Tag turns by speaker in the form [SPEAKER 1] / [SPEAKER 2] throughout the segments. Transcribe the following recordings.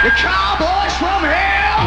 [SPEAKER 1] The cowboys from hell.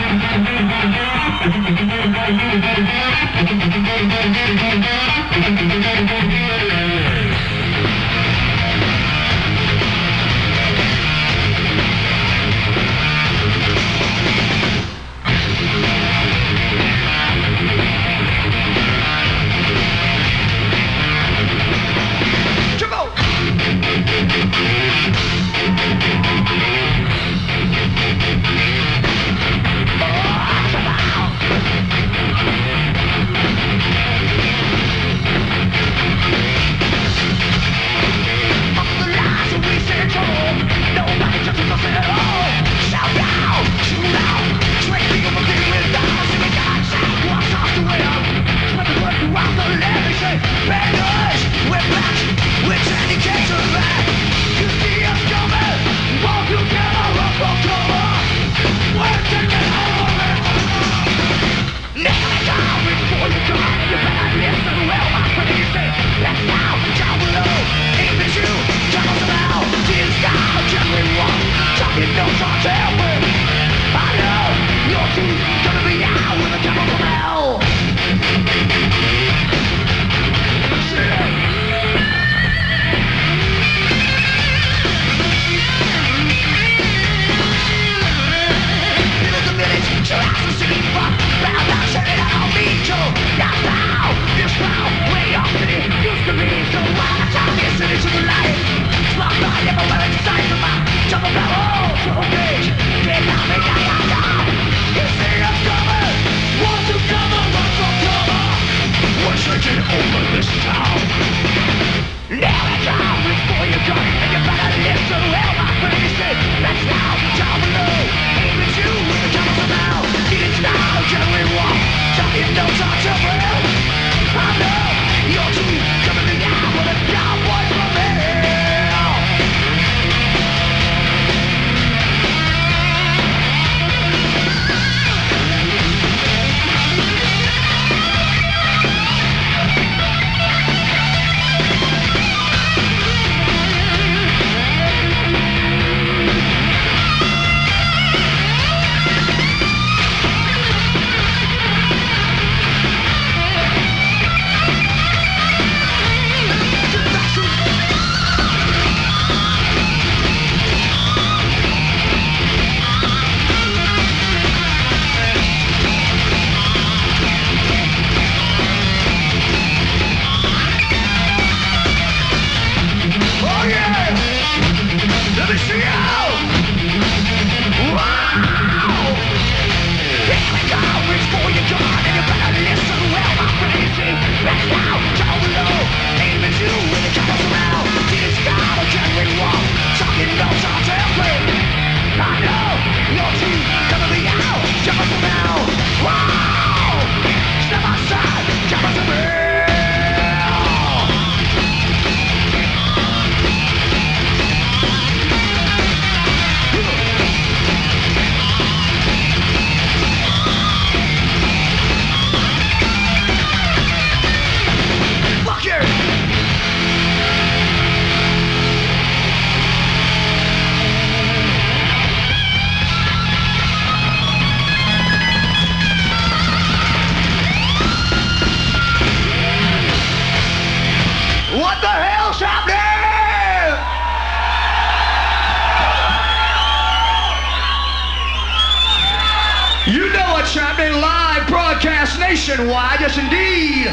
[SPEAKER 1] Nationwide, yes indeed.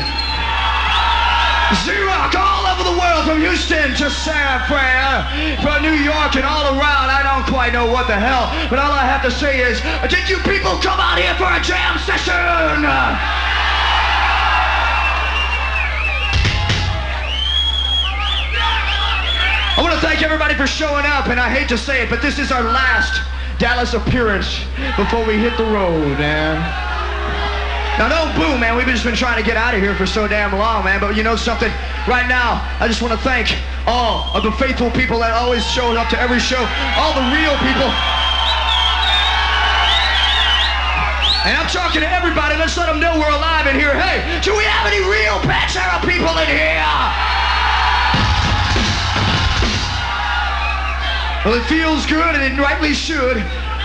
[SPEAKER 1] Z-Rock all over the world, from Houston to San Fran, from New York and all around. I don't quite know what the hell, but all I have to say is, did you people come out here for a jam session? I want to thank everybody for showing up, and I hate to say it, but this is our last Dallas appearance before we hit the road, man. Now don't boo, man, we've just been trying to get out of here for so damn long, man, but you know something? Right now, I just want to thank all of the faithful people that always showed up to every show, all the real people. And I'm talking to everybody, let's let them know we're alive in here. Hey, do we have any real Pantera people in here? Well, it feels good, and it rightly should.